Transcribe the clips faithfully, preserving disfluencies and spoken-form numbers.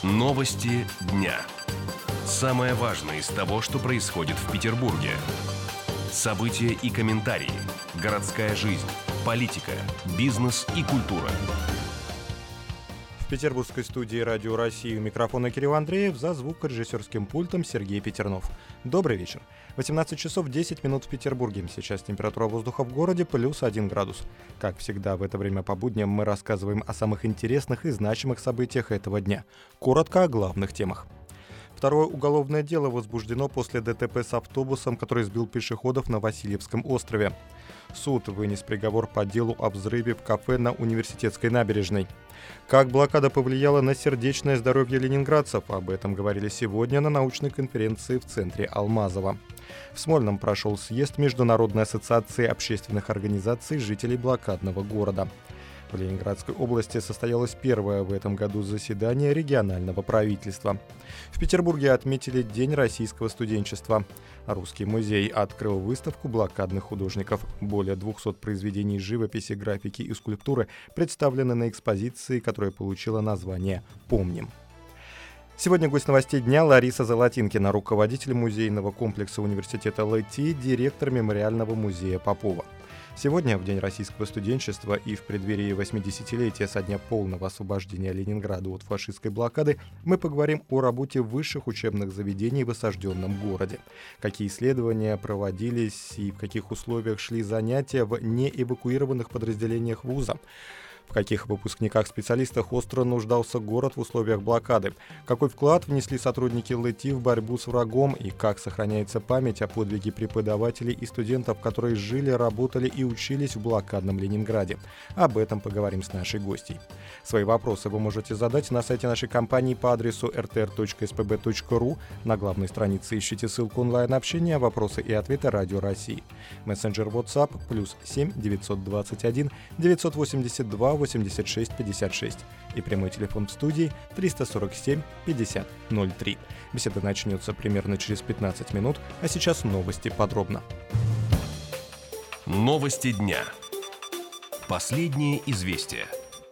Новости дня. Самое важное из того, что происходит в Петербурге. События и комментарии. Городская жизнь, политика, бизнес и культура. В петербургской студии «Радио России» у микрофона Кирилл Андреев, за звукорежиссерским пультом Сергей Петернов. Добрый вечер. восемнадцать часов десять минут в Петербурге. Сейчас температура воздуха в городе плюс один градус. Как всегда, в это время по будням мы рассказываем о самых интересных и значимых событиях этого дня. Коротко о главных темах. Второе уголовное дело возбуждено после ДТП с автобусом, который сбил пешеходов на Васильевском острове. Суд вынес приговор по делу о взрыве в кафе на Университетской набережной. Как блокада повлияла на сердечное здоровье ленинградцев? Об этом говорили сегодня на научной конференции в центре Алмазова. В Смольном прошел съезд Международной ассоциации общественных организаций жителей блокадного города. В Ленинградской области состоялось первое в этом году заседание регионального правительства. В Петербурге отметили День российского студенчества. Русский музей открыл выставку блокадных художников. Более двухсот произведений живописи, графики и скульптуры представлены на экспозиции, которая получила название «Помним». Сегодня гость новостей дня Лариса Золотинкина, руководитель музейного комплекса университета ЛЭТИ, директор мемориального музея Попова. Сегодня, в День российского студенчества и в преддверии восьмидесятилетия со дня полного освобождения Ленинграда от фашистской блокады, мы поговорим о работе высших учебных заведений в осажденном городе. Какие исследования проводились и в каких условиях шли занятия в неэвакуированных подразделениях вуза. В каких выпускниках-специалистах остро нуждался город в условиях блокады? Какой вклад внесли сотрудники ЛЭТИ в борьбу с врагом? И как сохраняется память о подвиге преподавателей и студентов, которые жили, работали и учились в блокадном Ленинграде? Об этом поговорим с нашей гостьей. Свои вопросы вы можете задать на сайте нашей компании по адресу эр тэ эр точка эс пэ бэ точка ру. На главной странице ищите ссылку онлайн-общения, вопросы и ответы Радио России. Мессенджер WhatsApp плюс семь девятьсот двадцать один девятьсот восемьдесят два восемьдесят шесть пятьдесят шесть и прямой телефон в студии триста сорок семь пятьдесят ноль три. Беседа начнется примерно через пятнадцать минут, а сейчас новости подробно. Новости дня. Последние известия.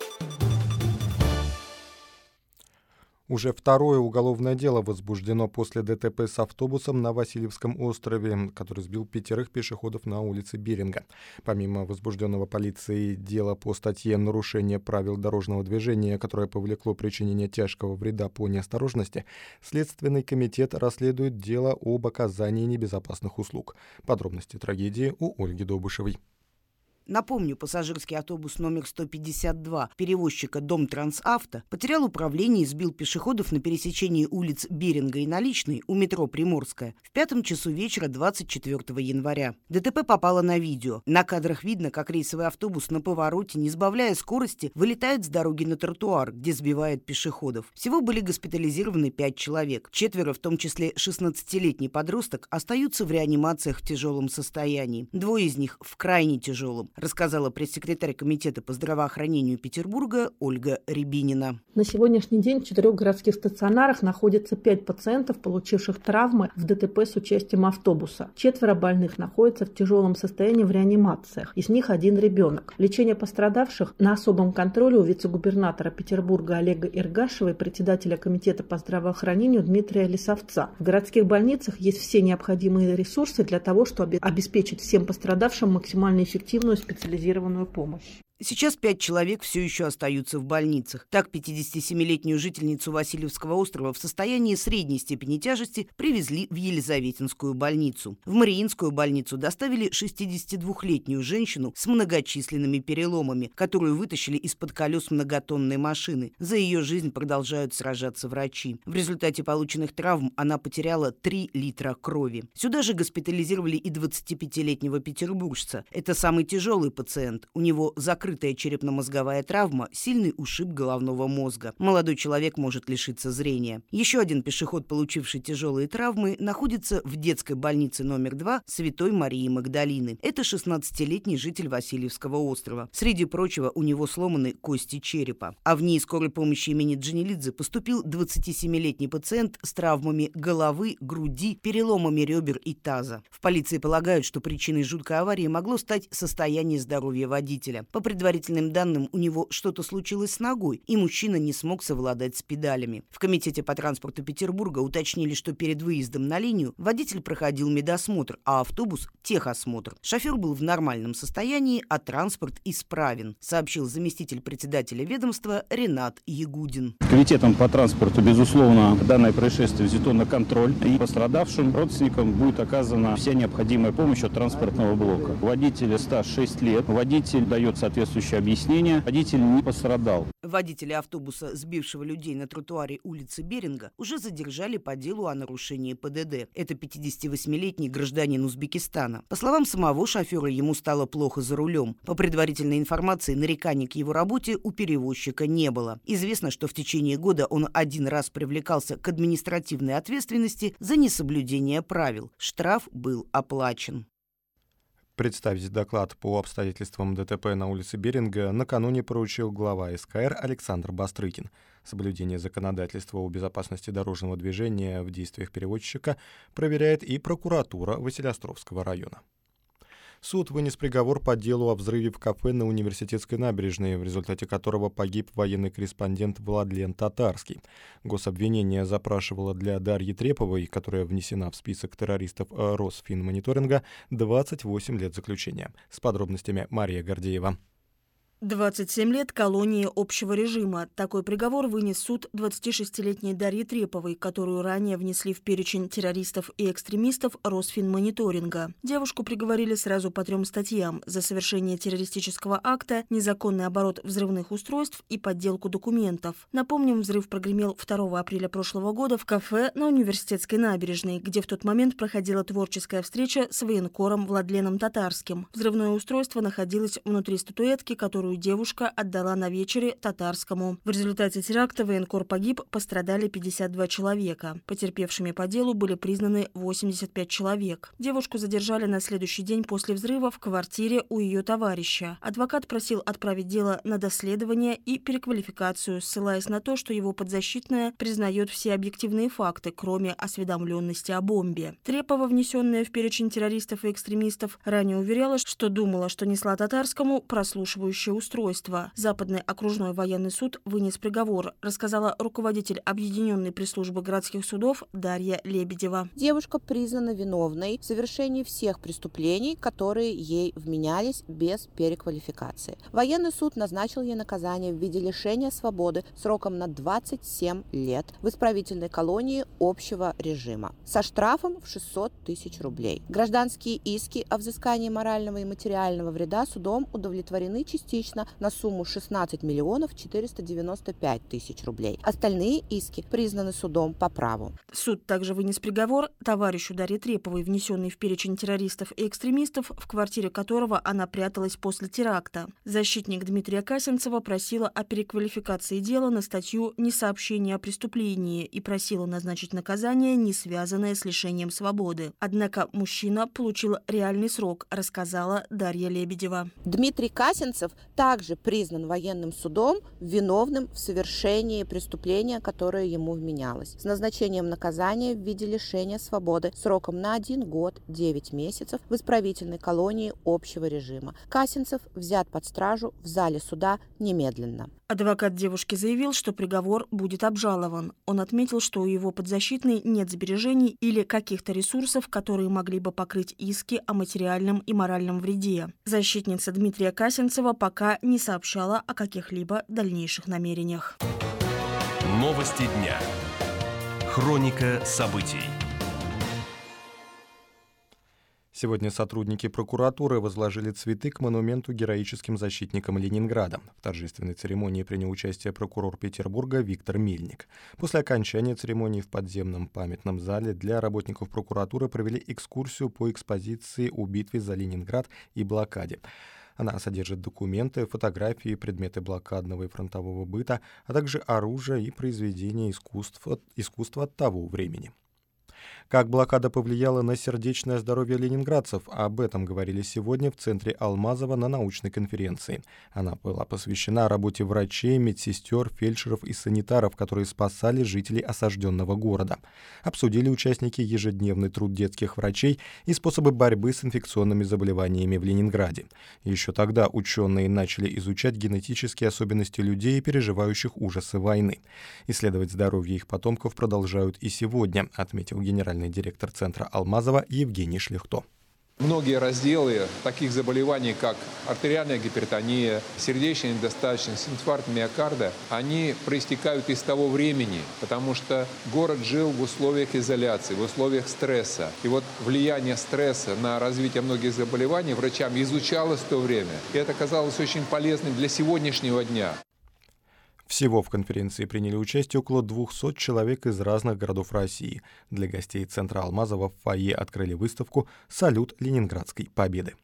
Уже второе уголовное дело возбуждено после ДТП с автобусом на Васильевском острове, который сбил пятерых пешеходов на улице Беринга. Помимо возбужденного полицией дела по статье «Нарушение правил дорожного движения», которое повлекло причинение тяжкого вреда по неосторожности, Следственный комитет расследует дело об оказании небезопасных услуг. Подробности трагедии у Ольги Добышевой. Напомню, пассажирский автобус номер сто пятьдесят два перевозчика Домтрансавто потерял управление и сбил пешеходов на пересечении улиц Беринга и Наличной у метро Приморская в пятом часу вечера двадцать четвёртого января. ДТП попало на видео. На кадрах видно, как рейсовый автобус на повороте, не сбавляя скорости, вылетает с дороги на тротуар, где сбивает пешеходов. Всего были госпитализированы пять человек. Четверо, в том числе шестнадцатилетний подросток, остаются в реанимациях в тяжелом состоянии. Двое из них в крайне тяжелом, рассказала пресс-секретарь Комитета по здравоохранению Петербурга Ольга Рябинина. На сегодняшний день в четырех городских стационарах находится пять пациентов, получивших травмы в ДТП с участием автобуса. Четверо больных находятся в тяжелом состоянии в реанимациях, из них один ребенок. Лечение пострадавших на особом контроле у вице-губернатора Петербурга Олега Иргашева и председателя Комитета по здравоохранению Дмитрия Лисовца. В городских больницах есть все необходимые ресурсы для того, чтобы обеспечить всем пострадавшим максимально эффективную специализированную помощь. Сейчас пять человек все еще остаются в больницах. Так, пятидесятисемилетнюю жительницу Васильевского острова в состоянии средней степени тяжести привезли в Елизаветинскую больницу. В Мариинскую больницу доставили шестидесятидвухлетнюю женщину с многочисленными переломами, которую вытащили из-под колес многотонной машины. За ее жизнь продолжают сражаться врачи. В результате полученных травм она потеряла три литра крови. Сюда же госпитализировали и двадцатипятилетнего петербуржца. Это самый тяжелый пациент. У него закрытый Закрытая черепно-мозговая травма, сильный ушиб головного мозга. Молодой человек может лишиться зрения. Еще один пешеход, получивший тяжелые травмы, находится в детской больнице номер два Святой Марии Магдалины. Это шестнадцатилетний житель Васильевского острова. Среди прочего, у него сломаны кости черепа. А в НИИ скорой помощи имени Джанелидзе поступил двадцатисемилетний пациент с травмами головы, груди, переломами ребер и таза. В полиции полагают, что причиной жуткой аварии могло стать состояние здоровья водителя. По предварительным данным, у него что-то случилось с ногой, и мужчина не смог совладать с педалями. В Комитете по транспорту Петербурга уточнили, что перед выездом на линию водитель проходил медосмотр, а автобус – техосмотр. Шофер был в нормальном состоянии, а транспорт исправен, сообщил заместитель председателя ведомства Ренат Ягудин. Комитетом по транспорту, безусловно, данное происшествие взято на контроль, и пострадавшим родственникам будет оказана вся необходимая помощь от транспортного блока. Водителя стаж шесть лет, водитель дает соответствующее объяснение, водитель не пострадал. Водителя автобуса, сбившего людей на тротуаре улицы Беринга, уже задержали по делу о нарушении ПДД. Это пятидесятивосьмилетний гражданин Узбекистана. По словам самого шофера, ему стало плохо за рулем. По предварительной информации, нареканий к его работе у перевозчика не было. Известно, что в течение года он один раз привлекался к административной ответственности за несоблюдение правил. Штраф был оплачен. Представить доклад по обстоятельствам ДТП на улице Беринга накануне поручил глава СКР Александр Бастрыкин. Соблюдение законодательства о безопасности дорожного движения в действиях перевозчика проверяет и прокуратура Василеостровского района. Суд вынес приговор по делу о взрыве в кафе на Университетской набережной, в результате которого погиб военный корреспондент Владлен Татарский. Гособвинение запрашивало для Дарьи Треповой, которая внесена в список террористов Росфинмониторинга, двадцать восемь лет заключения. С подробностями Мария Гордеева. двадцать семь лет колонии общего режима. Такой приговор вынес суд двадцатишестилетней Дарьи Треповой, которую ранее внесли в перечень террористов и экстремистов Росфинмониторинга. Девушку приговорили сразу по трем статьям: за совершение террористического акта, незаконный оборот взрывных устройств и подделку документов. Напомним, взрыв прогремел второго апреля прошлого года в кафе на Университетской набережной, где в тот момент проходила творческая встреча с военкором Владленом Татарским. Взрывное устройство находилось внутри статуэтки, которую девушка отдала на вечере Татарскому. В результате теракта военкор погиб, пострадали пятьдесят два человека. Потерпевшими по делу были признаны восемьдесят пять человек. Девушку задержали на следующий день после взрыва в квартире у ее товарища. Адвокат просил отправить дело на доследование и переквалификацию, ссылаясь на то, что его подзащитная признает все объективные факты, кроме осведомленности о бомбе. Трепова, внесенная в перечень террористов и экстремистов, ранее уверяла, что думала, что несла Татарскому прослушивающее устройство. устройства. Западный окружной военный суд вынес приговор, рассказала руководитель Объединенной пресс-службы городских судов Дарья Лебедева. Девушка признана виновной в совершении всех преступлений, которые ей вменялись без переквалификации. Военный суд назначил ей наказание в виде лишения свободы сроком на двадцать семь лет в исправительной колонии общего режима со штрафом в шестьсот тысяч рублей. Гражданские иски о взыскании морального и материального вреда судом удовлетворены частично на сумму шестнадцать миллионов четыреста девяносто пять тысяч рублей. Остальные иски признаны судом по праву. Суд также вынес приговор товарищу Дарьи Треповой, внесенный в перечень террористов и экстремистов, в квартире которого она пряталась после теракта. Защитник Дмитрия Касинцева просила о переквалификации дела на статью «Несообщение о преступлении» и просила назначить наказание, не связанное с лишением свободы. Однако мужчина получил реальный срок, рассказала Дарья Лебедева. Дмитрий Касинцев также признан военным судом виновным в совершении преступления, которое ему вменялось, с назначением наказания в виде лишения свободы сроком на один год девять месяцев в исправительной колонии общего режима. Касинцев взят под стражу в зале суда немедленно. Адвокат девушки заявил, что приговор будет обжалован. Он отметил, что у его подзащитной нет сбережений или каких-то ресурсов, которые могли бы покрыть иски о материальном и моральном вреде. Защитница Дмитрия Касинцева пока не сообщала о каких-либо дальнейших намерениях. Новости дня. Хроника событий. Сегодня сотрудники прокуратуры возложили цветы к монументу героическим защитникам Ленинграда. В торжественной церемонии принял участие прокурор Петербурга Виктор Мельник. После окончания церемонии в подземном памятном зале для работников прокуратуры провели экскурсию по экспозиции о битве за Ленинград и блокаде. Она содержит документы, фотографии, предметы блокадного и фронтового быта, а также оружие и произведения искусства, искусства того времени. Как блокада повлияла на сердечное здоровье ленинградцев, об этом говорили сегодня в центре Алмазова на научной конференции. Она была посвящена работе врачей, медсестер, фельдшеров и санитаров, которые спасали жителей осажденного города. Обсудили участники ежедневный труд детских врачей и способы борьбы с инфекционными заболеваниями в Ленинграде. Еще тогда ученые начали изучать генетические особенности людей, переживающих ужасы войны. Исследовать здоровье их потомков продолжают и сегодня, отметил генеральный директор центра Алмазова Евгений Шлихто. Многие разделы таких заболеваний, как артериальная гипертония, сердечная недостаточность, инфаркт миокарда, они проистекают из того времени, потому что город жил в условиях изоляции, в условиях стресса. И вот влияние стресса на развитие многих заболеваний врачам изучалось в то время. И это оказалось очень полезным для сегодняшнего дня. Всего в конференции приняли участие около двухсот человек из разных городов России. Для гостей центра Алмазова в фойе открыли выставку «Салют Ленинградской Победы».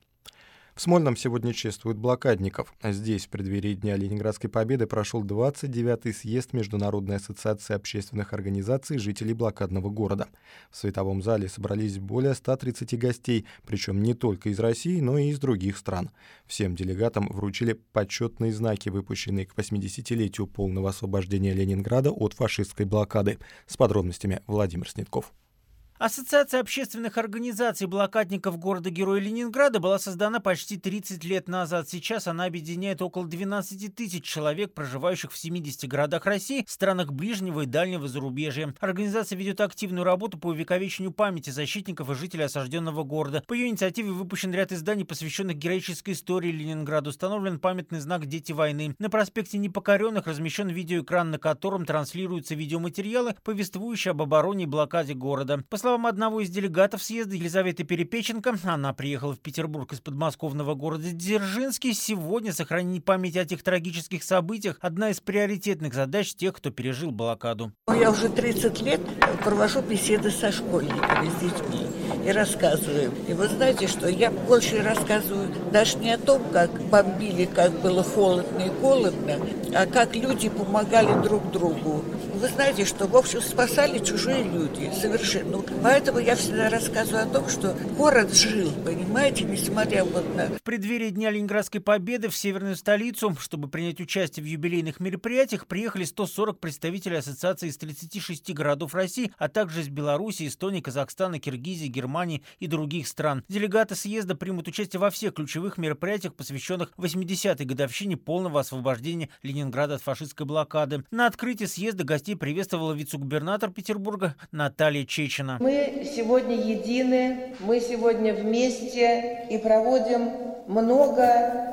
В Смольном сегодня чествуют блокадников. Здесь в преддверии Дня Ленинградской Победы прошел двадцать девятый съезд Международной ассоциации общественных организаций жителей блокадного города. В световом зале собрались более ста тридцати гостей, причем не только из России, но и из других стран. Всем делегатам вручили почетные знаки, выпущенные к восьмидесятилетию полного освобождения Ленинграда от фашистской блокады. С подробностями Владимир Снетков. Ассоциация общественных организаций блокадников города-героя Ленинграда была создана почти тридцать лет назад. Сейчас она объединяет около двенадцати тысяч человек, проживающих в семидесяти городах России, странах ближнего и дальнего зарубежья. Организация ведет активную работу по увековечению памяти защитников и жителей осажденного города. По ее инициативе выпущен ряд изданий, посвященных героической истории Ленинграда. Установлен памятный знак «Дети войны». На проспекте Непокоренных размещен видеоэкран, на котором транслируются видеоматериалы, повествующие об обороне и блокаде города. По словам одного из делегатов съезда, Елизаветы Перепеченко, она приехала в Петербург из подмосковного города Дзержинский. Сегодня сохранение памяти о тех трагических событиях – одна из приоритетных задач тех, кто пережил блокаду. Я уже тридцать лет провожу беседы со школьниками, с детьми и рассказываю. И вы знаете, что я больше рассказываю даже не о том, как бомбили, как было холодно и холодно, а как люди помогали друг другу. Вы знаете, что, в общем, спасали чужие люди совершенно. Поэтому я всегда рассказываю о том, что город жил, понимаете, несмотря вот на... В преддверии Дня Ленинградской Победы в северную столицу, чтобы принять участие в юбилейных мероприятиях, приехали сто сорок представителей ассоциации из тридцати шести городов России, а также из Беларуси, Эстонии, Казахстана, Киргизии, Германии и других стран. Делегаты съезда примут участие во всех ключевых мероприятиях, посвященных восьмидесятой годовщине полного освобождения Ленинграда от фашистской блокады. На открытии съезда гостей приветствовала вице-губернатор Петербурга Наталья Чечина. Мы сегодня едины, мы сегодня вместе и проводим много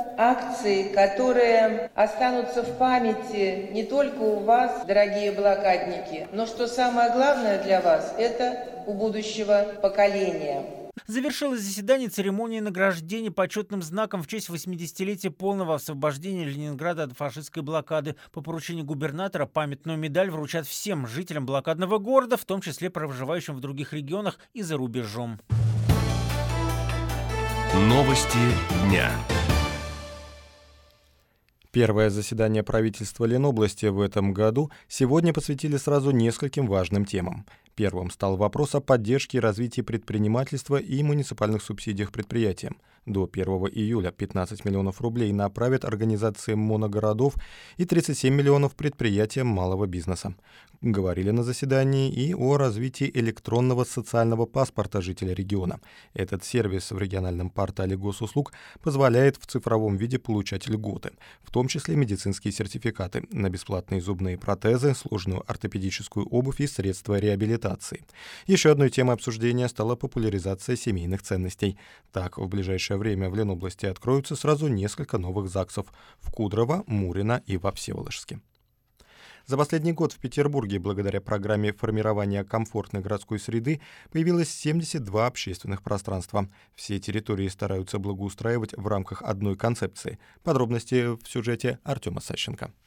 акций, которые останутся в памяти не только у вас, дорогие блокадники, но что самое главное для вас, это у будущего поколения. Завершилось заседание церемонии награждения почетным знаком в честь восьмидесятилетия полного освобождения Ленинграда от фашистской блокады. По поручению губернатора памятную медаль вручат всем жителям блокадного города, в том числе проживающим в других регионах и за рубежом. Новости дня. Первое заседание правительства Ленобласти в этом году сегодня посвятили сразу нескольким важным темам. Первым стал вопрос о поддержке и развитии предпринимательства и муниципальных субсидиях предприятиям. До первого июля пятнадцать миллионов рублей направят организациям моногородов и тридцать семь миллионов предприятиям малого бизнеса. Говорили на заседании и о развитии электронного социального паспорта жителя региона. Этот сервис в региональном портале госуслуг позволяет в цифровом виде получать льготы, в том числе медицинские сертификаты на бесплатные зубные протезы, сложную ортопедическую обувь и средства реабилитации. Еще одной темой обсуждения стала популяризация семейных ценностей. Так, в ближайшее время в Ленобласти откроются сразу несколько новых ЗАГСов в Кудрово, Мурино и во Всеволожске. За последний год в Петербурге благодаря программе формирования комфортной городской среды появилось семьдесят два общественных пространства. Все территории стараются благоустраивать в рамках одной концепции. Подробности в сюжете Артема Сащенко.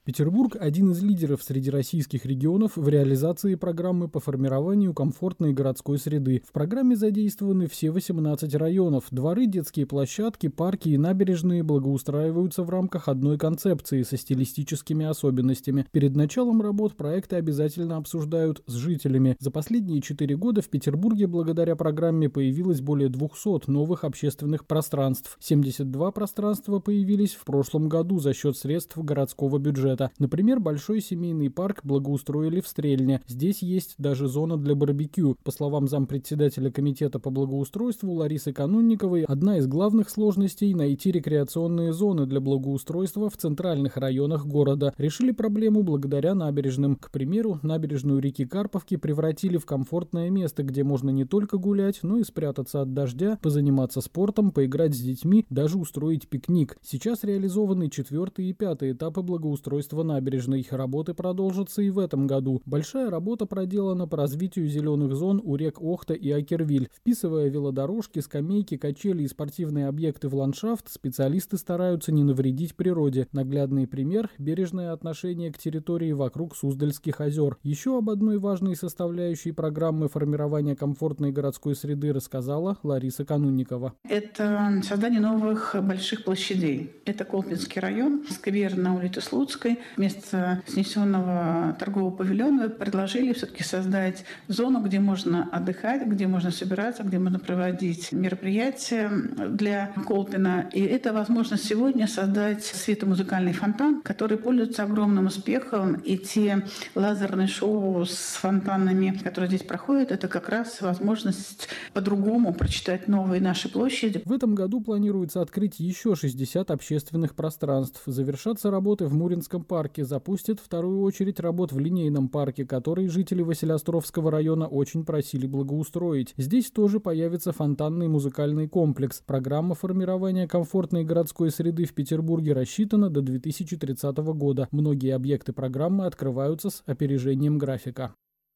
Петербург – один из лидеров среди российских регионов в реализации программы по формированию комфортной городской среды. В программе задействованы все восемнадцать районов. Дворы, детские площадки, парки и набережные благоустраиваются в рамках одной концепции со стилистическими особенностями. Перед началом работ проекты обязательно обсуждают с жителями. За последние четыре года в Петербурге благодаря программе появилось более двухсот новых общественных пространств. семьдесят два пространства появились в прошлом году за счет средств городского бюджета. Например, большой семейный парк благоустроили в Стрельне. Здесь есть даже зона для барбекю. По словам зампредседателя комитета по благоустройству Ларисы Канунниковой, одна из главных сложностей – найти рекреационные зоны для благоустройства в центральных районах города. Решили проблему благодаря набережным. К примеру, набережную реки Карповки превратили в комфортное место, где можно не только гулять, но и спрятаться от дождя, позаниматься спортом, поиграть с детьми, даже устроить пикник. Сейчас реализованы четвертый и пятый этапы благоустройства набережной. Работы продолжатся и в этом году. Большая работа проделана по развитию зеленых зон у рек Охта и Акервиль. Вписывая велодорожки, скамейки, качели и спортивные объекты в ландшафт, специалисты стараются не навредить природе. Наглядный пример – бережное отношение к территории вокруг Суздальских озер. Еще об одной важной составляющей программы формирования комфортной городской среды рассказала Лариса Канунникова. Это создание новых больших площадей. Это Колпинский район, сквер на улице Слуцкой. Вместо снесенного торгового павильона предложили все-таки создать зону, где можно отдыхать, где можно собираться, где можно проводить мероприятия для Колпина. И это возможность сегодня создать светомузыкальный фонтан, который пользуется огромным успехом. И те лазерные шоу с фонтанами, которые здесь проходят, это как раз возможность по-другому прочитать новые наши площади. В этом году планируется открыть еще шестьдесят общественных пространств. Завершатся работы в Муринском парке, запустят вторую очередь работ в Линейном парке, который жители Василеостровского района очень просили благоустроить. Здесь тоже появится фонтанный музыкальный комплекс. Программа формирования комфортной городской среды в Петербурге рассчитана до две тысячи тридцатого года. Многие объекты программы открываются с опережением графика.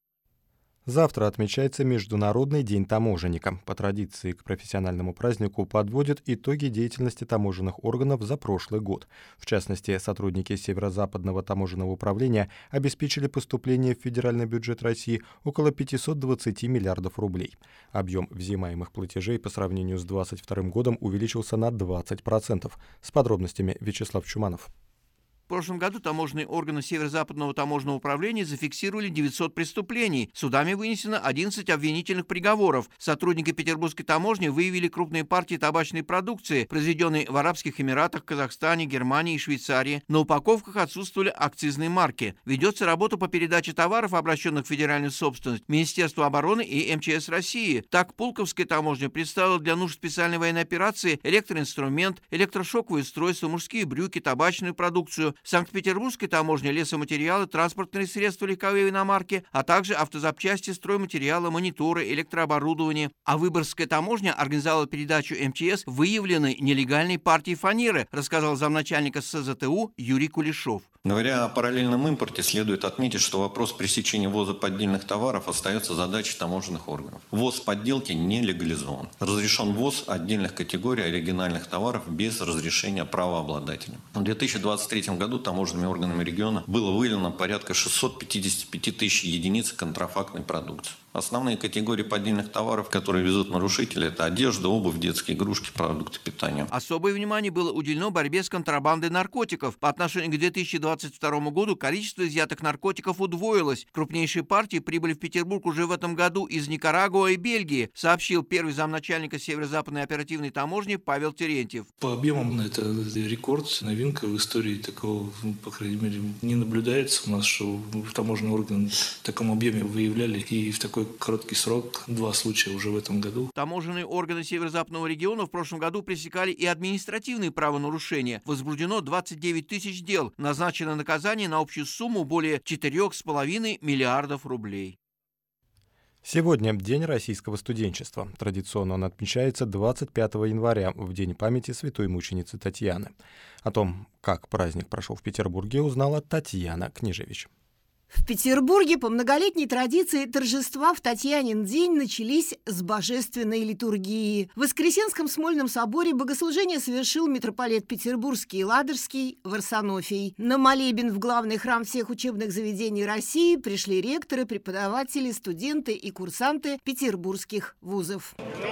Завтра отмечается Международный день таможенника. По традиции к профессиональному празднику подводят итоги деятельности таможенных органов за прошлый год. В частности, сотрудники Северо-Западного таможенного управления обеспечили поступление в федеральный бюджет России около пятьсот двадцать миллиардов рублей. Объем взимаемых платежей по сравнению с две тысячи двадцать вторым годом увеличился на двадцать процентов. С подробностями Вячеслав Чуманов. В прошлом году таможенные органы Северо-Западного таможенного управления зафиксировали девятьсот преступлений. Судами вынесено одиннадцать обвинительных приговоров. Сотрудники петербургской таможни выявили крупные партии табачной продукции, произведенной в Арабских Эмиратах, Казахстане, Германии и Швейцарии. На упаковках отсутствовали акцизные марки. Ведется работа по передаче товаров, обращенных в федеральную собственность, Министерству обороны и эм че эс России. Так, Пулковская таможня представила для нужд специальной военной операции электроинструмент, электрошоковые устройства, мужские брюки, табачную продукцию. Санкт-Петербургская таможня, лесоматериалы, транспортные средства, легковые иномарки, а также автозапчасти, стройматериалы, мониторы, электрооборудование. А Выборгская таможня организовала передачу эм че эс выявленной нелегальной партии фанеры, рассказал замначальника эс зэ тэ у Юрий Кулешов. Говоря о параллельном импорте, следует отметить, что вопрос пресечения ввоза поддельных товаров остается задачей таможенных органов. Ввоз подделки не легализован. Разрешен ввоз отдельных категорий оригинальных товаров без разрешения правообладателя. В две тысячи двадцать третьем году таможенными органами региона было выявлено порядка шестьсот пятьдесят пять тысяч единиц контрафактной продукции. Основные категории поддельных товаров, которые везут нарушители, это одежда, обувь, детские игрушки, продукты питания. Особое внимание было уделено борьбе с контрабандой наркотиков. По отношению к две тысячи двадцать второму году количество изъятых наркотиков удвоилось. Крупнейшие партии прибыли в Петербург уже в этом году из Никарагуа и Бельгии, сообщил первый замначальника Северо-Западной оперативной таможни Павел Терентьев. По объемам это рекорд, новинка в истории, такого, по крайней мере, не наблюдается у нас, что таможенные органы в таком объеме выявляли и в такой короткий срок, два случая уже в этом году. Таможенные органы Северо-Западного региона в прошлом году пресекали и административные правонарушения. Возбуждено двадцать девять тысяч дел. Назначено наказание на общую сумму более четырех с половиной миллиардов рублей. Сегодня День российского студенчества. Традиционно он отмечается двадцать пятого января, в День памяти святой мученицы Татьяны. О том, как праздник прошел в Петербурге, узнала Татьяна Княжевич. В Петербурге по многолетней традиции торжества в Татьянин день начались с божественной литургии. В Воскресенском Смольном соборе богослужение совершил митрополит Петербургский и Ладожский Варсонофий. На молебен в главный храм всех учебных заведений России пришли ректоры, преподаватели, студенты и курсанты петербургских вузов.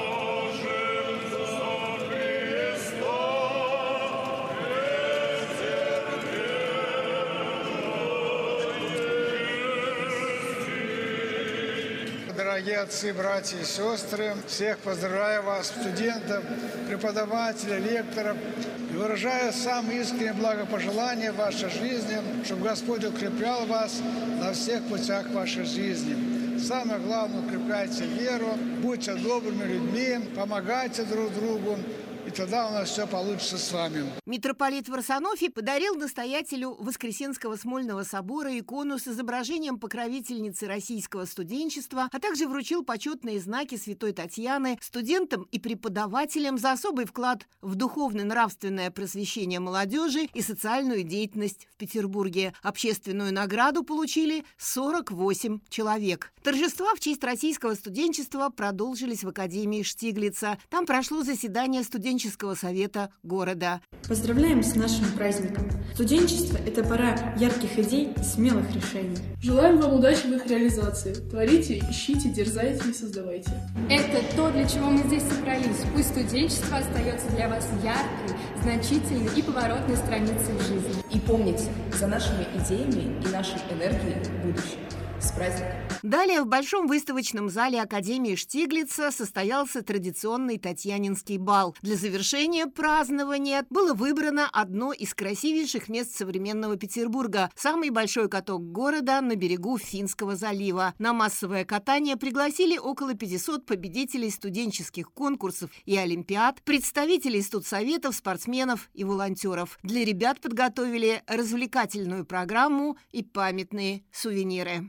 Дорогие отцы, братья и сестры, всех поздравляю вас, студентов, преподавателей, лекторов, и выражаю самые искренние благопожелания в вашей жизни, чтобы Господь укреплял вас на всех путях вашей жизни. Самое главное, укрепляйте веру, будьте добрыми людьми, помогайте друг другу, и тогда у нас все получится с вами. Митрополит Варсонофий подарил настоятелю Воскресенского Смольного собора икону с изображением покровительницы российского студенчества, а также вручил почетные знаки святой Татьяны студентам и преподавателям за особый вклад в духовно-нравственное просвещение молодежи и социальную деятельность в Петербурге. Общественную награду получили сорок восемь человек. Торжества в честь российского студенчества продолжились в Академии Штиглица. Там прошло заседание студенческого совета города. Поздравляем с нашим праздником. Студенчество – это пора ярких идей и смелых решений. Желаем вам удачи в их реализации. Творите, ищите, дерзайте и создавайте. Это то, для чего мы здесь собрались. Пусть студенчество остается для вас яркой, значительной и поворотной страницей в жизни. И помните, за нашими идеями и нашей энергией будущее. С праздником! Далее в Большом выставочном зале Академии Штиглица состоялся традиционный Татьянинский бал. Для завершения празднования было выбрано одно из красивейших мест современного Петербурга – самый большой каток города на берегу Финского залива. На массовое катание пригласили около пятисот победителей студенческих конкурсов и олимпиад, представителей студсоветов, спортсменов и волонтеров. Для ребят подготовили развлекательную программу и памятные сувениры.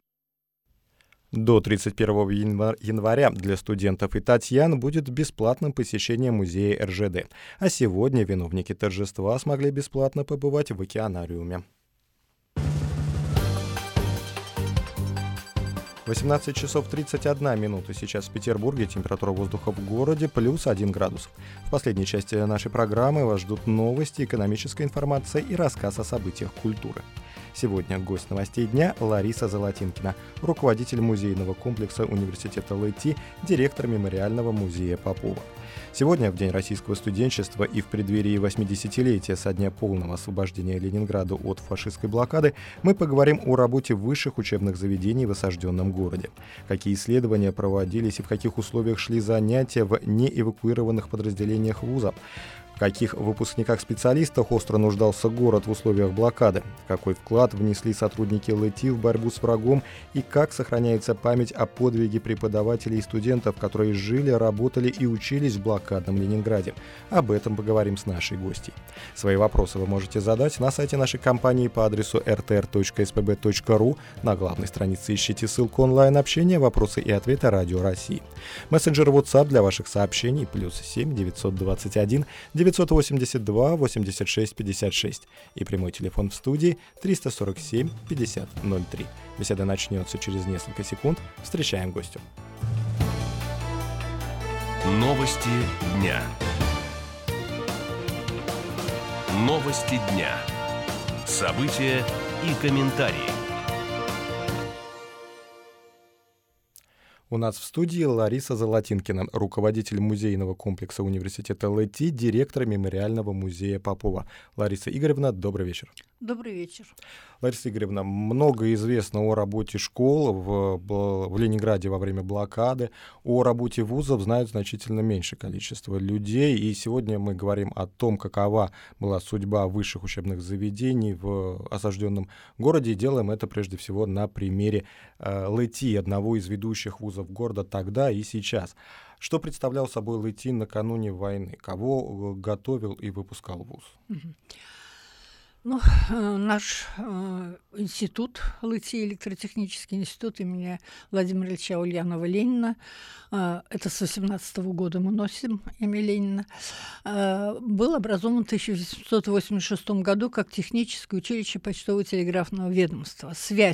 До тридцать первого января для студентов и Татьян будет бесплатным посещение музея эр жэ дэ. А сегодня виновники торжества смогли бесплатно побывать в океанариуме. восемнадцать часов тридцать одна минута. Сейчас в Петербурге температура воздуха в городе плюс один градус. В последней части нашей программы вас ждут новости, экономическая информация и рассказ о событиях культуры. Сегодня гость новостей дня Лариса Золотинкина, руководитель музейного комплекса университета ЛЭТИ, директор мемориального музея Попова. Сегодня, в День российского студенчества и в преддверии восьмидесятилетия со дня полного освобождения Ленинграда от фашистской блокады, мы поговорим о работе высших учебных заведений в осажденном городе. Какие исследования проводились и в каких условиях шли занятия в неэвакуированных подразделениях вуза. В каких выпускниках-специалистах остро нуждался город в условиях блокады, какой вклад внесли сотрудники ЛЭТИ в борьбу с врагом и как сохраняется память о подвиге преподавателей и студентов, которые жили, работали и учились в блокадном Ленинграде. Об этом поговорим с нашей гостьей. Свои вопросы вы можете задать на сайте нашей компании по адресу эр тэ эр точка эс пэ бэ точка ру. На главной странице ищите ссылку онлайн-общения, вопросы и ответы Радио России. Мессенджер WhatsApp для ваших сообщений плюс семь девятьсот двадцать один девятьсот восемьдесят два восемьдесят шесть пятьдесят шесть и прямой телефон в студии триста сорок семь пятьдесят ноль три. Беседа начнется через несколько секунд. Встречаем гостю. Новости дня. Новости дня. События и комментарии. У нас в студии Лариса Золотинкина, руководитель музейного комплекса университета ЛЭТИ, директор мемориального музея Попова. Лариса Игоревна, добрый вечер. Добрый вечер. Лариса Игоревна, много известно о работе школ в, в Ленинграде во время блокады. О работе вузов знают значительно меньшее количество людей. И сегодня мы говорим о том, какова была судьба высших учебных заведений в осажденном городе. И делаем это прежде всего на примере э, ЛЭТИ, одного из ведущих вузов города тогда и сейчас. Что представлял собой ЛЭТИ накануне войны? Кого готовил и выпускал вуз? Mm-hmm. Ну, наш э, институт, ЛЭТИ, электротехнический институт имени Владимира Ильича Ульянова-Ленина, э, это с восемнадцатого года мы носим имя Ленина, э, был образован в тысяча восемьсот восемьдесят шестом году как техническое училище почтово-телеграфного ведомства. Связь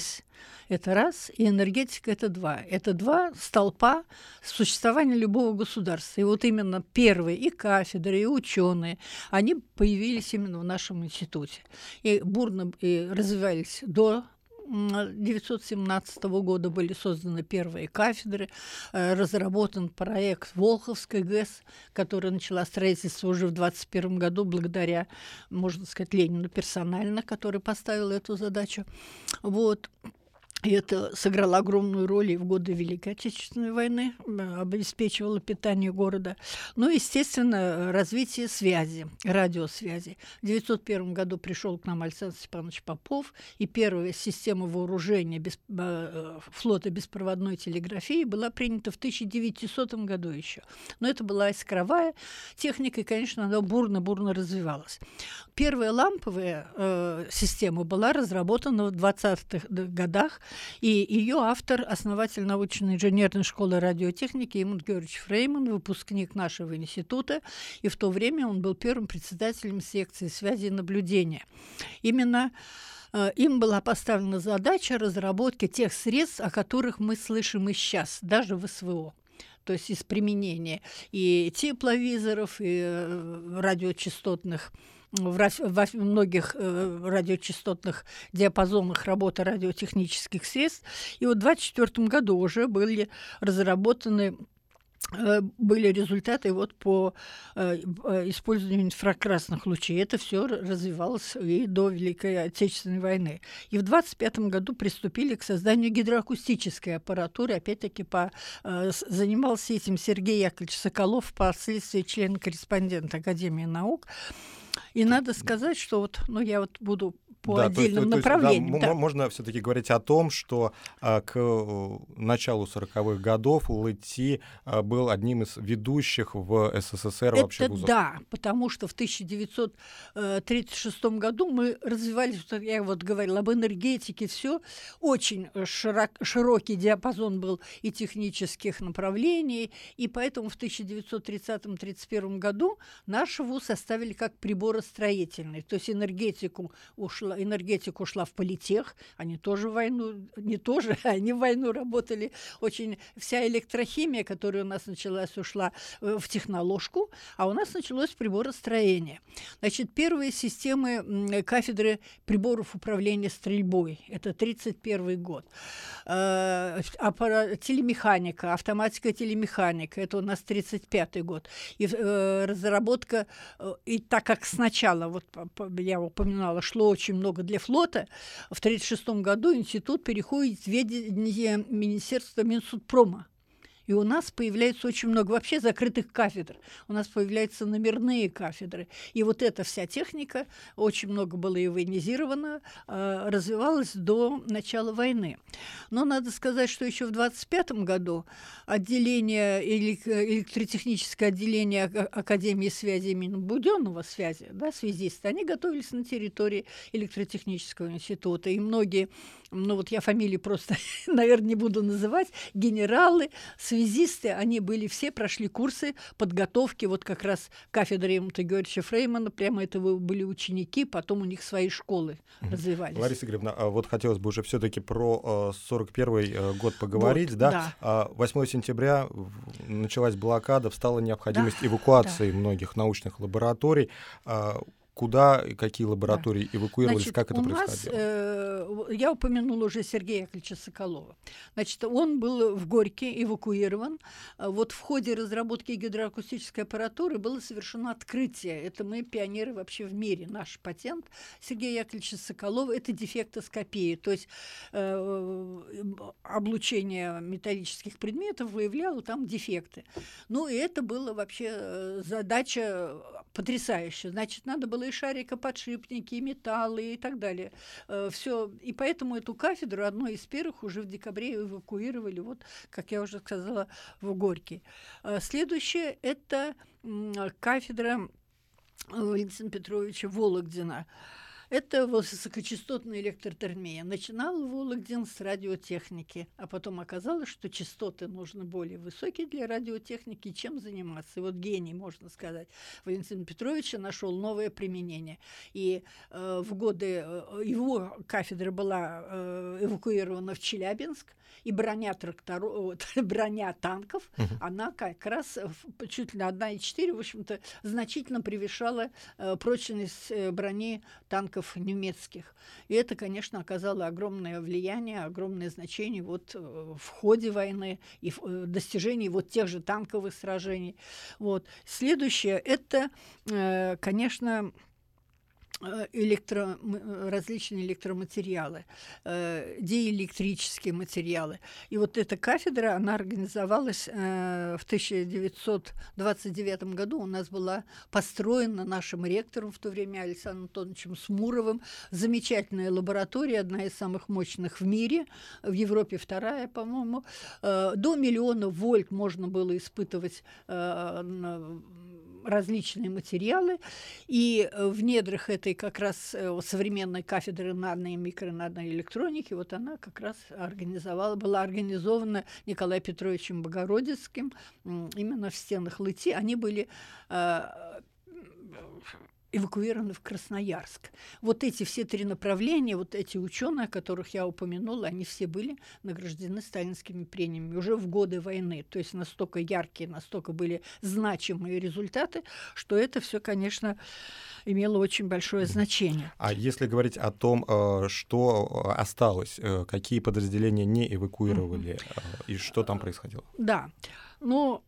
Это раз, и энергетика – это два. Это два столпа существования любого государства. И вот именно первые и кафедры, и ученые, они появились именно в нашем институте. И бурно и развивались до тысяча девятьсот семнадцатого года, были созданы первые кафедры, разработан проект Волховской ГЭС, которая начала строительство уже в двадцать первом году благодаря, можно сказать, Ленину персонально, который поставил эту задачу. Вот. И это сыграло огромную роль и в годы Великой Отечественной войны, обеспечивало питание города. Ну, естественно, развитие связи, радиосвязи. В девятьсот первом году пришел к нам Александр Степанович Попов, и первая система вооружения без, э, флота беспроводной телеграфии была принята в тысяча девятисотом году еще. Но это была искровая техника, и, конечно, она бурно-бурно развивалась. Первая ламповая э, система была разработана в двадцатых годах, и ее автор, основатель научно-инженерной школы радиотехники Эммут Георгиевич Фрейман, выпускник нашего института, и в то время он был первым председателем секции связи и наблюдения. Именно э, им была поставлена задача разработки тех средств, о которых мы слышим и сейчас, даже в СВО. То есть из применения и тепловизоров, и э, радиочастотных В, во многих э, радиочастотных диапазонах работы радиотехнических средств. И вот в двадцать четвёртом году уже были разработаны э, были результаты вот по э, использованию инфракрасных лучей. Это все развивалось и до Великой Отечественной войны. И в двадцать пятом году приступили к созданию гидроакустической аппаратуры. Опять-таки по, э, занимался этим Сергей Яковлевич Соколов, впоследствии член-корреспондент Академии наук. И надо сказать, что вот, ну, я вот буду по да, отдельным то есть, направлениям. Да, да. Можно все-таки говорить о том, что а, к началу сороковых годов ЛЭТИ а, был одним из ведущих в СССР Это вообще вузов. Да, потому что в тысяча девятьсот тридцать шестом году мы развивались, я вот говорила об энергетике, все очень широк, широкий диапазон был и технических направлений, и поэтому в тысяча девятьсот тридцатом — тридцать первом году наш вуз оставили как приборостроительный, то есть энергетику ушла энергетика ушла в политех, они тоже в войну, не тоже, они в войну работали. Очень вся электрохимия, которая у нас началась, ушла в техноложку, а у нас началось приборостроение. Значит, первые системы кафедры приборов управления стрельбой, это тридцать первый год. Телемеханика, автоматика телемеханика, это у нас тридцать пятый год. И разработка, и так как сначала, вот я упоминала, шло очень много для флота, в тридцать шестом году институт переходит в ведение Министерства Минсудпрома. И у нас появляется очень много вообще закрытых кафедр. У нас появляются номерные кафедры. И вот эта вся техника, очень много было и военизировано, э, развивалась до начала войны. Но надо сказать, что еще в двадцать пятом году отделение, электротехническое отделение Академии связи имени Будённого, связи, да, связисты, они готовились на территории электротехнического института. И многие, ну вот я фамилии просто, наверное, не буду называть, генералы, связисты, они были все, прошли курсы подготовки, вот как раз кафедры Эммута Георгиевича Фреймана, прямо это были ученики, потом у них свои школы mm-hmm. развивались. Лариса Игоревна, а вот хотелось бы уже все-таки про сорок первый год поговорить, вот, да? да. восьмого сентября началась блокада, встала необходимость да, эвакуации да. многих научных лабораторий. Куда и какие лаборатории да. эвакуировались, Значит, как это у происходило? Нас, э, я упомянула уже Сергея Яковлевича Соколова. Значит, он был в Горьке эвакуирован. Вот в ходе разработки гидроакустической аппаратуры было совершено открытие. Это мы пионеры вообще в мире. Наш патент Сергея Яковлевича Соколова – это дефектоскопия. То есть э, облучение металлических предметов выявляло там дефекты. Ну и это была вообще задача потрясающая. Значит, надо было и шарикоподшипники, и металлы, и так далее. Все. И поэтому эту кафедру, одной из первых, уже в декабре эвакуировали, вот, как я уже сказала, в Горький. Следующее – это кафедра Валентина Петровича Вологдина. Это высокочастотная электротермия. Начинал Вологдин с радиотехники, а потом оказалось, что частоты нужны более высокие для радиотехники, чем заниматься. И вот гений, можно сказать, Валентина Петровича нашел новое применение. И э, в годы э, его кафедра была э, эвакуирована в Челябинск, и броня тракторов, броня танков, uh-huh. она как раз чуть ли не одна целых четыре десятых, в общем-то, значительно превышала э, прочность э, брони танков немецких. И это, конечно, оказало огромное влияние, огромное значение вот, э, в ходе войны и в э, достижении вот тех же танковых сражений. Вот. Следующее – это, э, конечно, электро, различные электроматериалы, э, диэлектрические материалы. И вот эта кафедра, она организовалась э, в тысяча девятьсот двадцать девятом году. У нас была построена нашим ректором в то время Александром Антоновичем Смуровым замечательная лаборатория, одна из самых мощных в мире, в Европе вторая, по-моему. Э, до миллиона вольт можно было испытывать э, различные материалы, и в недрах этой как раз современной кафедры нано- и микро-наноэлектроники вот она как раз организовала, была организована Николаем Петровичем Богородицким именно в стенах ЛИТИ. Они были эвакуированы в Красноярск. Вот эти все три направления, вот эти ученые, о которых я упомянула, они все были награждены сталинскими премиями уже в годы войны. То есть настолько яркие, настолько были значимые результаты, что это все, конечно, имело очень большое значение. А если говорить о том, что осталось, какие подразделения не эвакуировали, угу. и что там происходило? Да, ну...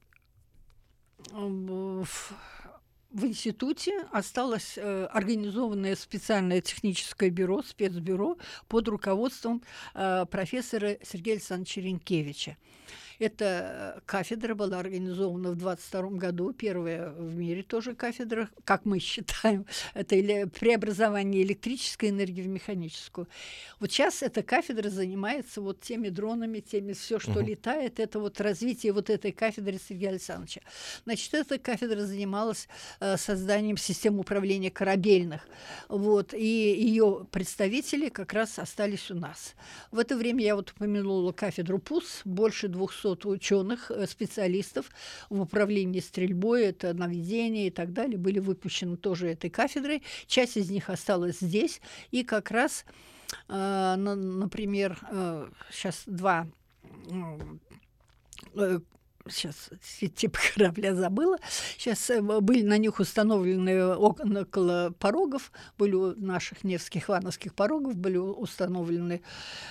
В институте осталось э, организованное специальное техническое бюро, спецбюро под руководством э, профессора Сергея Александровича Ренкевича. Эта кафедра была организована в двадцать втором году, первая в мире тоже кафедра, как мы считаем, это преобразование электрической энергии в механическую. Вот сейчас эта кафедра занимается вот теми дронами, теми все, что uh-huh. летает, это вот развитие вот этой кафедры Сергея Александровича. Значит, эта кафедра занималась э, созданием систем управления корабельных, вот, и ее представители как раз остались у нас. В это время я вот упомянула кафедру ПУС, больше двухсот ученых, специалистов в управлении стрельбой, это наведение и так далее, были выпущены тоже этой кафедрой. Часть из них осталась здесь. И как раз, э, на, например, э, сейчас два... Э, сейчас типа корабля забыла. Сейчас были на них установлены окна около порогов, были у наших Невских, Ивановских порогов, были установлены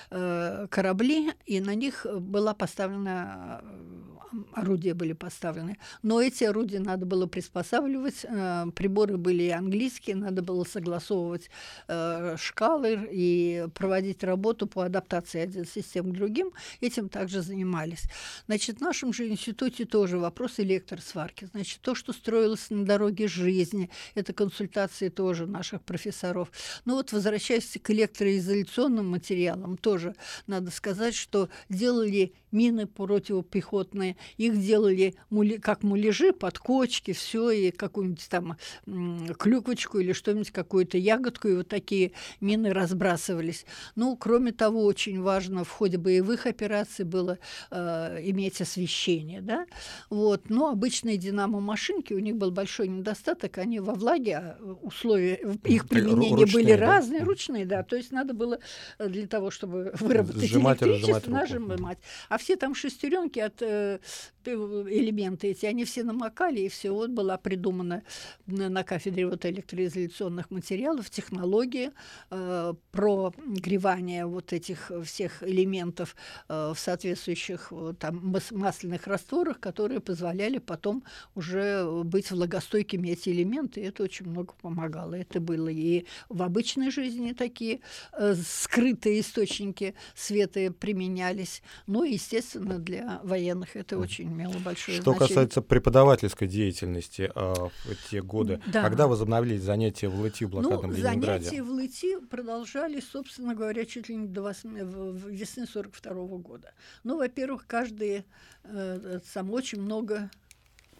э, корабли, и на них была поставлена, орудия были поставлены. Но эти орудия надо было приспосабливать, э, приборы были английские, надо было согласовывать э, шкалы и проводить работу по адаптации один систем к другим. Этим также занимались. Значит, в нашем же институте В институте тоже вопрос электросварки. Значит, то, что строилось на дороге жизни, это консультации тоже наших профессоров. Но вот возвращаясь к электроизоляционным материалам, тоже надо сказать, что делали мины противопехотные, их делали мули, как муляжи, подкочки, все, и какую-нибудь там м, клюквочку или что-нибудь, какую-то ягодку, и вот такие мины разбрасывались. Ну, кроме того, очень важно в ходе боевых операций было э, иметь освещение, да, вот. Но обычные динамо-машинки, у них был большой недостаток, они во влаге, а условия их применения ручные, были да? разные, ручные, да, то есть надо было для того, чтобы выработать сжимать, электричество, нажимать. А все там шестеренки от э, элементы эти, они все намокали, и все. Вот была придумана на, на кафедре вот электроизоляционных материалов технология э, прогревания вот этих всех элементов э, в соответствующих э, там масляных растворах, которые позволяли потом уже быть влагостойкими эти элементы, и это очень много помогало. Это было и в обычной жизни такие э, скрытые источники света применялись, но, естественно, для военных это очень имело большое Что значение. касается преподавательской деятельности э, в те годы, да. когда возобновились занятия в ЛИТИ в блокадном ну, Ленинграде? Занятия в ЛИТИ продолжались, собственно говоря, чуть ли не до восьми, в весны сорок второго года. Ну, во-первых, каждый, э, сам очень много...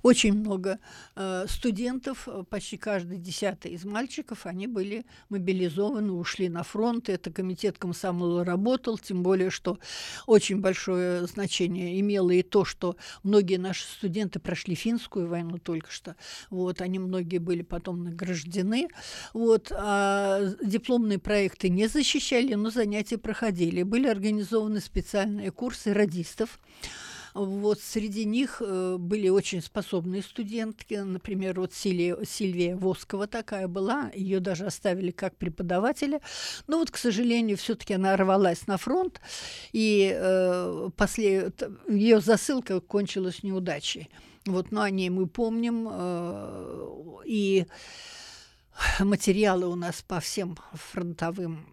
очень много э, студентов, почти каждый десятый из мальчиков, они были мобилизованы, ушли на фронт. Это комитет комсомола работал, тем более, что очень большое значение имело и то, что многие наши студенты прошли финскую войну только что. Вот, они многие были потом награждены. Вот, а дипломные проекты не защищали, но занятия проходили. Были организованы специальные курсы радистов. Вот среди них э, были очень способные студентки, например, вот Силия, Сильвия Воскова такая была, ее даже оставили как преподавателя, но вот, к сожалению, все-таки она рвалась на фронт, и э, после, ее засылка кончилась неудачей. Вот, но о ней мы помним, э, и материалы у нас по всем фронтовым,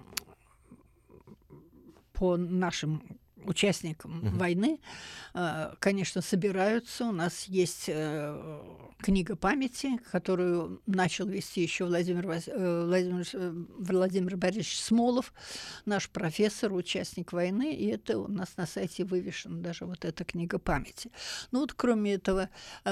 по нашим участникам uh-huh. войны, конечно, собираются. У нас есть книга памяти, которую начал вести еще Владимир, Владимир, Владимир Борисович Смолов, наш профессор, участник войны, и это у нас на сайте вывешена даже вот эта книга памяти. Ну вот, кроме этого,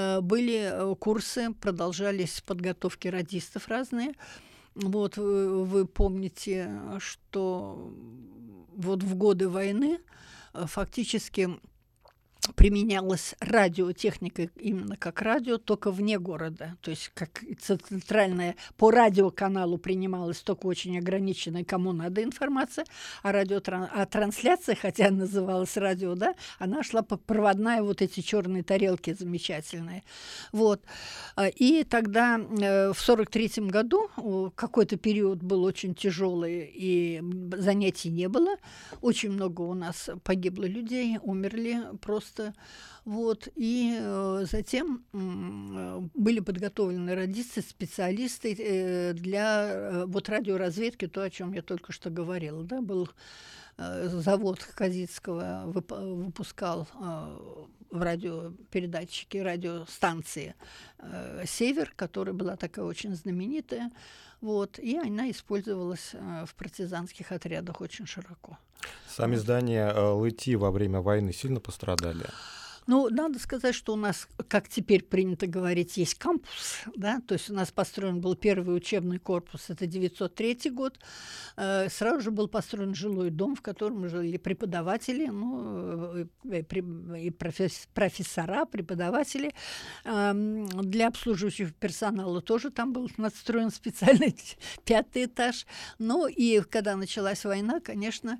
были курсы, продолжались подготовки радистов разные. Вот вы, вы помните, что вот в годы войны фактически применялась радиотехника именно как радио, только вне города. То есть как центральная по радиоканалу принималась только очень ограниченная, кому надо информация, а, радиотран... а трансляция, хотя называлась радио, да, она шла по проводная, вот эти черные тарелки замечательные. Вот. И тогда в сорок третьем году какой-то период был очень тяжелый, и занятий не было. Очень много у нас погибло людей, умерли просто. Вот, и э, затем э, были подготовлены радисты, специалисты э, для э, вот радиоразведки, то, о чем я только что говорила. Да, был э, завод Казицкого, вып- выпускал э, в радиопередатчике, радиостанции э, «Север», которая была такая очень знаменитая. Вот, и она использовалась э, в партизанских отрядах очень широко. Сами здания э, ЛЭТИ во время войны сильно пострадали? Ну, надо сказать, что у нас, как теперь принято говорить, есть кампус, да, то есть у нас построен был первый учебный корпус, это девятьсот третий год, э, сразу же был построен жилой дом, в котором жили преподаватели, ну, и, и профес, профессора, преподаватели, э, для обслуживающего персонала тоже там был надстроен специальный пятый этаж, ну, и когда началась война, конечно,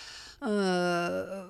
э,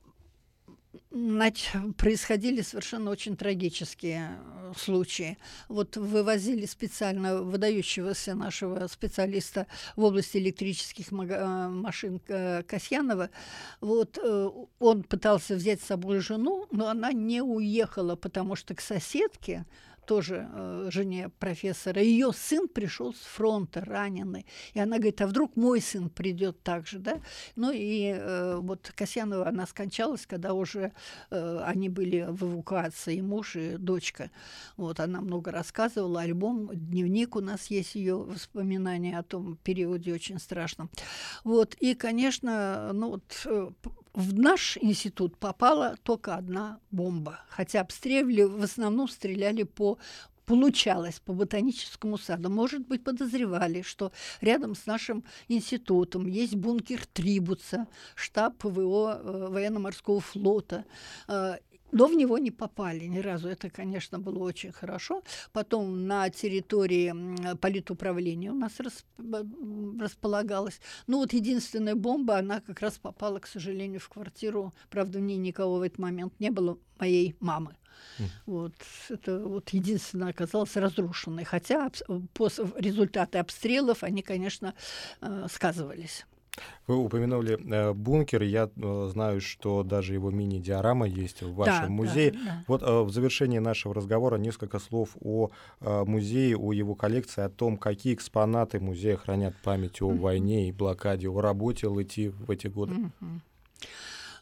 происходили совершенно очень трагические случаи. Вот вывозили специально выдающегося нашего специалиста в области электрических машин Касьянова. Вот он пытался взять с собой жену, но она не уехала, потому что к соседке, тоже э, жене профессора, ее сын пришел с фронта раненый. И она говорит, а вдруг мой сын придет так же, да? Ну и э, вот Касьянова, она скончалась, когда уже э, они были в эвакуации, и муж, и дочка. Вот, она много рассказывала, альбом, дневник у нас есть, ее воспоминания о том периоде очень страшном. Вот, и, конечно, ну вот... Э, в наш институт попала только одна бомба, хотя обстреливали, в основном стреляли по, получалось, по ботаническому саду. Может быть, подозревали, что рядом с нашим институтом есть бункер Трибуца, штаб ПВО э, военно-морского флота. Э, Но в него не попали ни разу. Это, конечно, было очень хорошо. Потом на территории политуправления у нас располагалась. Ну вот единственная бомба, она как раз попала, к сожалению, в квартиру. Правда, в ней никого в этот момент не было, моей мамы. Mm. Вот. Это вот единственное оказалось разрушенной. Хотя после результаты обстрелов, они, конечно, сказывались. Вы упомянули э, бункер, я э, знаю, что даже его мини-диорама есть в вашем да, музее. Да, да. Вот э, в завершении нашего разговора несколько слов о э, музее, о его коллекции, о том, какие экспонаты музея хранят память о mm-hmm. войне и блокаде, о работе ЛЭТИ в эти годы. Mm-hmm.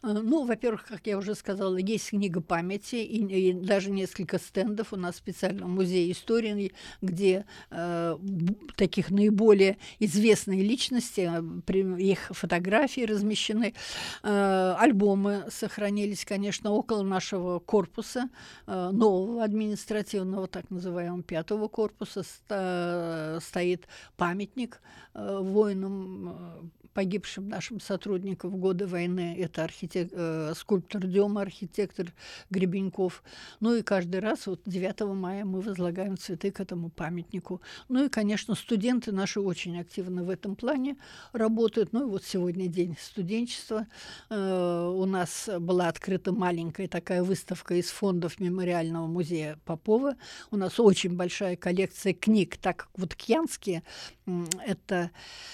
Ну, во-первых, как я уже сказала, есть книга памяти и, и даже несколько стендов у нас специально в музее истории, где э, таких наиболее известные личности, их фотографии размещены, э, альбомы сохранились, конечно, около нашего корпуса, э, нового административного, так называемого пятого корпуса, ста, стоит памятник э, воинам, э, погибшим нашим сотрудникам в годы войны. Это архитек... э, скульптор Дема, архитектор Гребеньков. Ну и каждый раз вот девятого мая мы возлагаем цветы к этому памятнику. Ну и, конечно, студенты наши очень активно в этом плане работают. Ну и вот сегодня день студенчества. Э, у нас была открыта маленькая такая выставка из фондов мемориального музея Попова. У нас очень большая коллекция книг, так как вот кьянские э, это...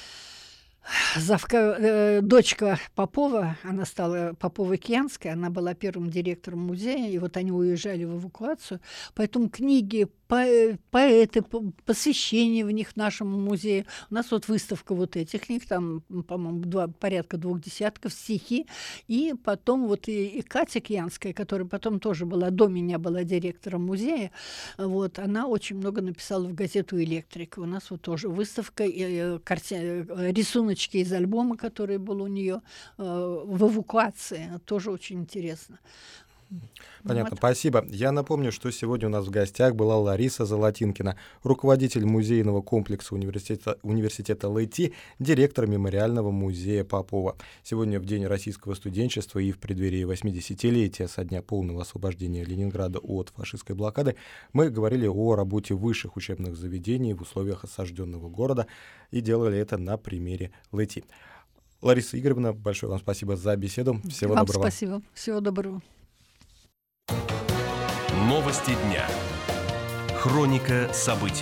Завка, э, дочка Попова, она стала Попова-Кьянской, она была первым директором музея, и вот они уезжали в эвакуацию, поэтому книги, по, поэты, по, посвящения в них нашему музею. У нас вот выставка вот этих книг, там, по-моему, два, порядка двух десятков, стихи, и потом вот и, и Катя Кьянская, которая потом тоже была, до меня была директором музея, вот, она очень много написала в газету «Электрика». У нас вот тоже выставка, и, карти... рисунок из альбома, который был у нее э, в эвакуации. Тоже очень интересно. Понятно, Вот. Спасибо. Я напомню, что сегодня у нас в гостях была Лариса Золотинкина, руководитель музейного комплекса университета, университета ЛЭТИ, директор мемориального музея Попова. Сегодня в День российского студенчества и в преддверии восьмидесятилетия со дня полного освобождения Ленинграда от фашистской блокады мы говорили о работе высших учебных заведений в условиях осажденного города и делали это на примере ЛЭТИ. Лариса Игоревна, большое вам спасибо за беседу. Всего Вам доброго. Спасибо. Всего доброго. Новости дня. Хроника событий.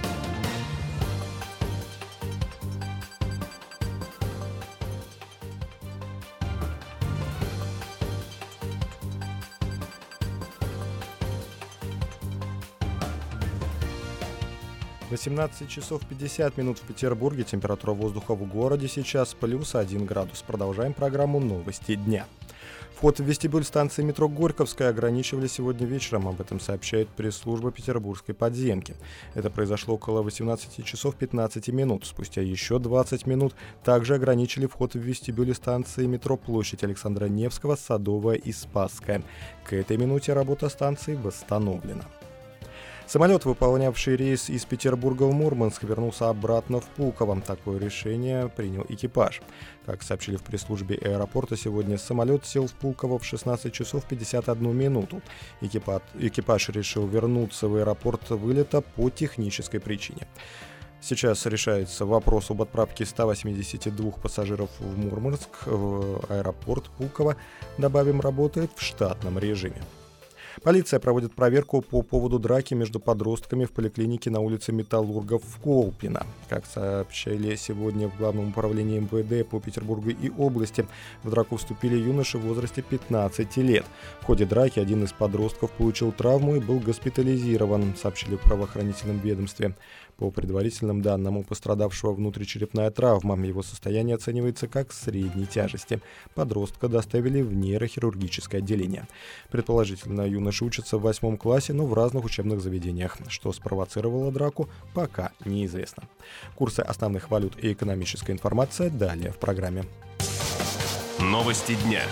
восемнадцать часов пятьдесят минут в Петербурге. Температура воздуха в городе сейчас плюс один градус. Продолжаем программу «Новости дня». Вход в вестибюль станции метро Горьковская ограничивали сегодня вечером. Об этом сообщает пресс-служба Петербургской подземки. Это произошло около восемнадцати часов пятнадцати минут. Спустя еще двадцать минут также ограничили вход в вестибюле станции метро Площадь Александра Невского, Садовая и Спасская. К этой минуте работа станции восстановлена. Самолет, выполнявший рейс из Петербурга в Мурманск, вернулся обратно в Пулково. Такое решение принял экипаж. Как сообщили в пресс-службе аэропорта, сегодня самолет сел в Пулково в шестнадцать часов пятьдесят одну минуту. Экипаж, экипаж решил вернуться в аэропорт вылета по технической причине. Сейчас решается вопрос об отправке ста восьмидесяти двух пассажиров в Мурманск. Аэропорт Пулково, добавим, работает в штатном режиме. Полиция проводит проверку по поводу драки между подростками в поликлинике на улице Металлургов в Колпино. Как сообщали сегодня в Главном управлении эм вэ дэ по Петербургу и области, в драку вступили юноши в возрасте пятнадцати лет. В ходе драки один из подростков получил травму и был госпитализирован, сообщили в правоохранительном ведомстве. По предварительным данным, у пострадавшего внутричерепная травма. Его состояние оценивается как средней тяжести. Подростка доставили в нейрохирургическое отделение. Предположительно, юноша учится в восьмом классе, но в разных учебных заведениях. Что спровоцировало драку, пока неизвестно. Курсы основных валют и экономическая информация далее в программе. Новости дня.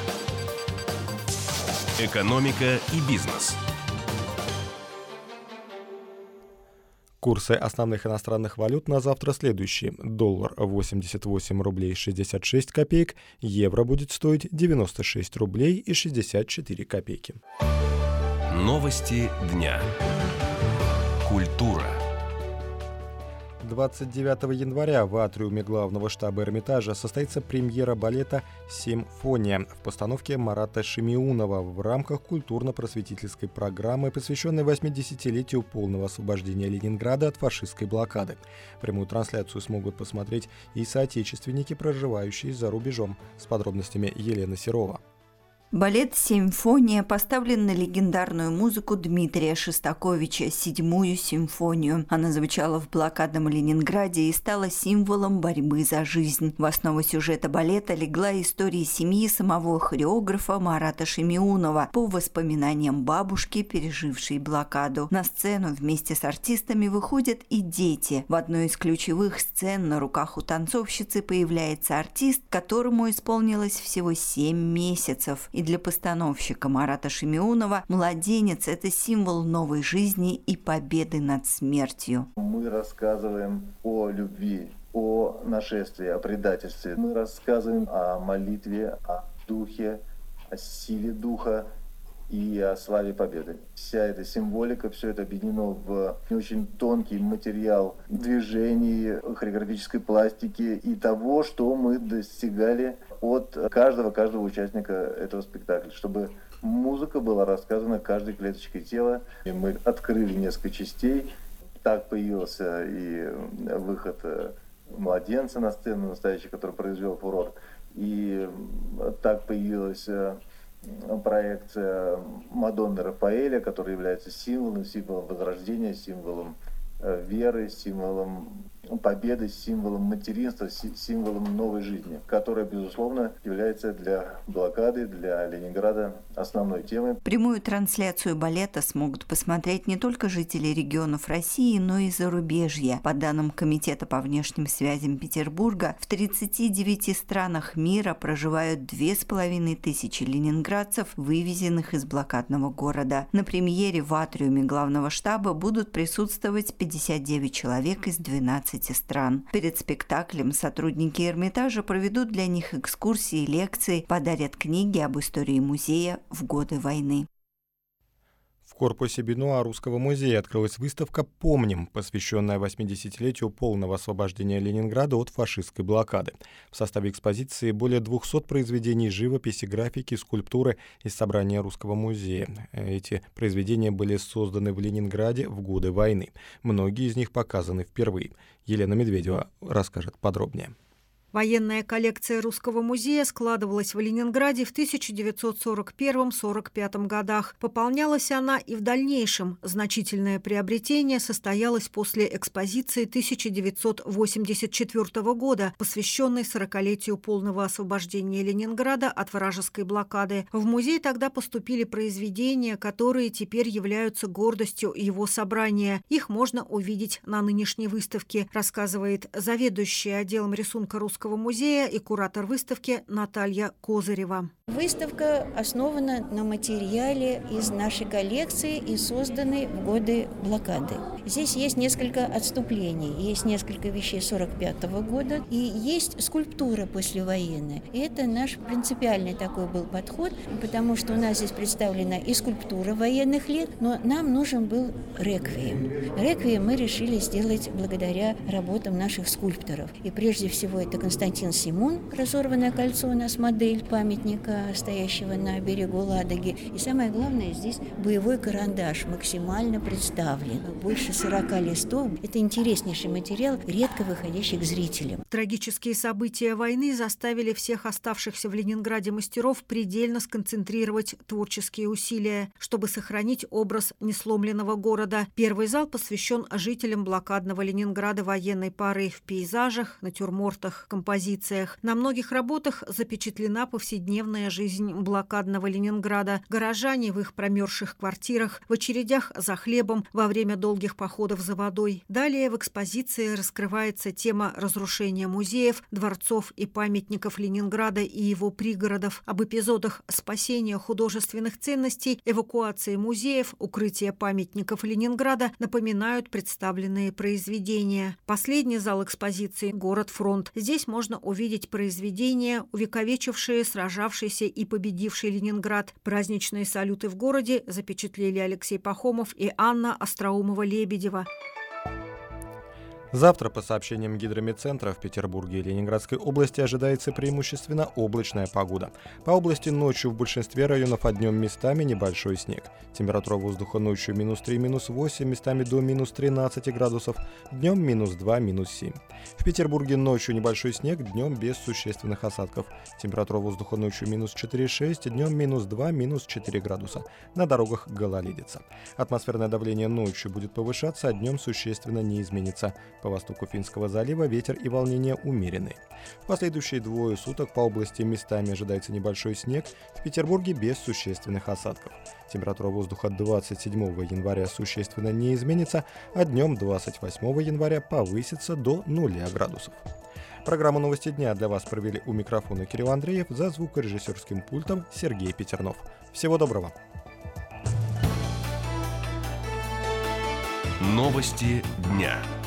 Экономика и бизнес. Курсы основных иностранных валют на завтра следующие. Доллар восемьдесят восемь рублей шестьдесят шесть копеек, евро будет стоить девяносто шесть рублей и шестьдесят четыре копейки. Новости дня. Культура. двадцать девятого января в атриуме главного штаба Эрмитажа состоится премьера балета «Симфония» в постановке Марата Шемиунова в рамках культурно-просветительской программы, посвященной восьмидесятилетию полного освобождения Ленинграда от фашистской блокады. Прямую трансляцию смогут посмотреть и соотечественники, проживающие за рубежом. С подробностями Елена Серова. Балет «Симфония» поставлен на легендарную музыку Дмитрия Шостаковича, седьмую симфонию. Она звучала в блокадном Ленинграде и стала символом борьбы за жизнь. В основу сюжета балета легла история семьи самого хореографа Марата Шемиунова по воспоминаниям бабушки, пережившей блокаду. На сцену вместе с артистами выходят и дети. В одной из ключевых сцен на руках у танцовщицы появляется артист, которому исполнилось всего семь месяцев. И для постановщика Марата Шемиунова младенец – это символ новой жизни и победы над смертью. Мы рассказываем о любви, о нашествии, о предательстве. Мы рассказываем о молитве, о духе, о силе духа и о славе победы. Вся эта символика, все это объединено в очень тонкий материал движений, хореографической пластики и того, что мы достигали от каждого, каждого участника этого спектакля, чтобы музыка была рассказана каждой клеточкой тела. И мы открыли несколько частей. Так появился и выход младенца на сцену настоящий, который произвел фурор. И так появилась проекция Мадонны Рафаэля, которая является символом, символом возрождения, символом веры, символом победы, символом материнства, символом новой жизни, которая, безусловно, является для блокады, для Ленинграда основной темой. Прямую трансляцию балета смогут посмотреть не только жители регионов России, но и зарубежья. По данным Комитета по внешним связям Петербурга, в тридцати девяти странах мира проживают две с половиной тысячи ленинградцев, вывезенных из блокадного города. На премьере в атриуме главного штаба будут присутствовать пятьдесят девять человек из двенадцати стран. Перед спектаклем сотрудники Эрмитажа проведут для них экскурсии, лекции, подарят книги об истории музея в годы войны. В корпусе Бенуа Русского музея открылась выставка «Помним», посвященная восьмидесятилетию полного освобождения Ленинграда от фашистской блокады. В составе экспозиции более двухсот произведений живописи, графики, скульптуры из собрания Русского музея. Эти произведения были созданы в Ленинграде в годы войны. Многие из них показаны впервые. Елена Медведева расскажет подробнее. Военная коллекция Русского музея складывалась в Ленинграде в тысяча девятьсот сорок первом — сорок пятом годах. Пополнялась она и в дальнейшем. Значительное приобретение состоялось после экспозиции тысяча девятьсот восемьдесят четвёртого года, посвященной сорокалетию полного освобождения Ленинграда от вражеской блокады. В музей тогда поступили произведения, которые теперь являются гордостью его собрания. Их можно увидеть на нынешней выставке, рассказывает заведующая отделом рисунка Русского музея и куратор выставки Наталья Козырева. Выставка основана на материале из нашей коллекции и созданной в годы блокады. Здесь есть несколько отступлений, есть несколько вещей сорок пятого года и есть скульптура послевоенная. И это наш принципиальный такой был подход, потому что у нас здесь представлена и скульптура военных лет, но нам нужен был реквием. Реквием мы решили сделать благодаря работам наших скульпторов. И прежде всего это Константин Симон, «Разорванное кольцо» у нас модель памятника, стоящего на берегу Ладоги. И самое главное, здесь боевой карандаш максимально представлен. Больше сорока листов. Это интереснейший материал, редко выходящий к зрителям. Трагические события войны заставили всех оставшихся в Ленинграде мастеров предельно сконцентрировать творческие усилия, чтобы сохранить образ несломленного города. Первый зал посвящен жителям блокадного Ленинграда военной поры в пейзажах, натюрмортах, композициях. На многих работах запечатлена повседневная жизнь блокадного Ленинграда. Горожане в их промерзших квартирах, в очередях за хлебом, во время долгих походов за водой. Далее в экспозиции раскрывается тема разрушения музеев, дворцов и памятников Ленинграда и его пригородов. Об эпизодах спасения художественных ценностей, эвакуации музеев, укрытия памятников Ленинграда напоминают представленные произведения. Последний зал экспозиции «Город-фронт». Здесь можно увидеть произведения, увековечившие сражавшийся и победивший Ленинград. Праздничные салюты в городе запечатлели Алексей Пахомов и Анна Остроумова-Лебедева. Завтра, по сообщениям Гидромедцентра, в Петербурге и Ленинградской области ожидается преимущественно облачная погода. По области ночью в большинстве районов, а днем местами небольшой снег. Температура воздуха ночью минус три, минус восемь, местами до минус тринадцати градусов, днем минус два, минус семь. В Петербурге ночью небольшой снег, днем без существенных осадков. Температура воздуха ночью минус четыре, шесть, днем минус два, минус четыре градуса. На дорогах гололедица. Атмосферное давление ночью будет повышаться, а днем существенно не изменится. По востоку Финского залива ветер и волнения умеренные. В последующие двое суток по области местами ожидается небольшой снег, в Петербурге без существенных осадков. Температура воздуха двадцать седьмого января существенно не изменится, а днем двадцать восьмого января повысится до нуля градусов. Программу «Новости дня» для вас провели у микрофона Кирилл Андреев, за звукорежиссерским пультом Сергей Петернов. Всего доброго! Новости дня.